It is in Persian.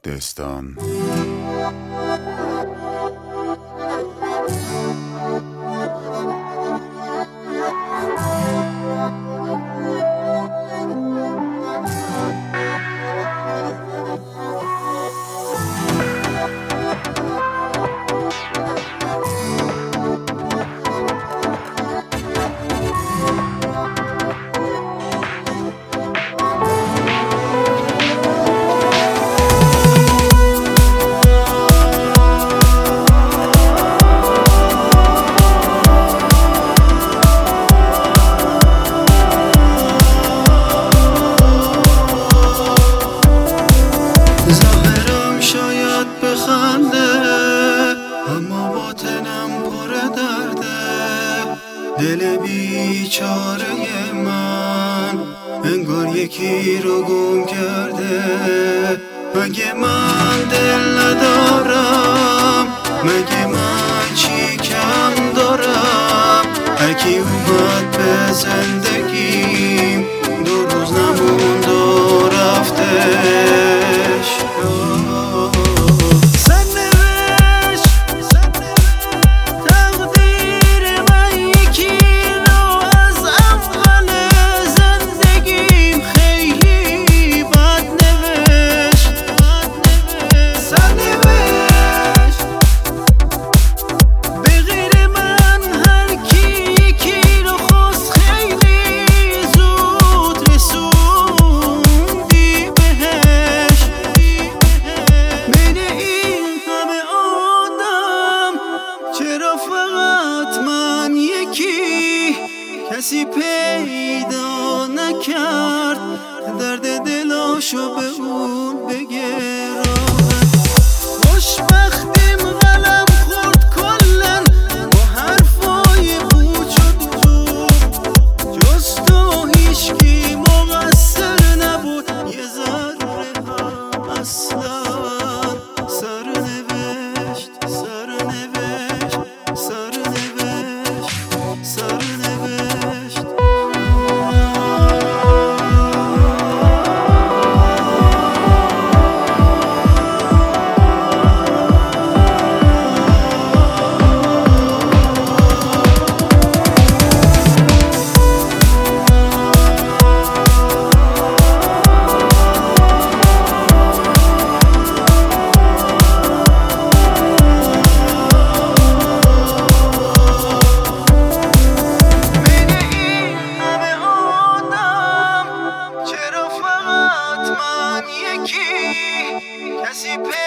دستان. ظاهرم شاید بخنده اما باطنم پر درده. دل بیچاره من انگار یکی رو گم کرده. مگه من دل ندارم؟ مگه من چی کم دارم؟ هرکی اومد به زندگیم دو روز نموند و رفتش. چرا فقط من یکی کسی پیدا نکرد درد دلاشو به اون بگه راحت. خوشبختیم قلم خورد کلن با حرفای پوچ و دور. جز تو هیچکی مقصر نبود یه ذره هم اصلا. کسی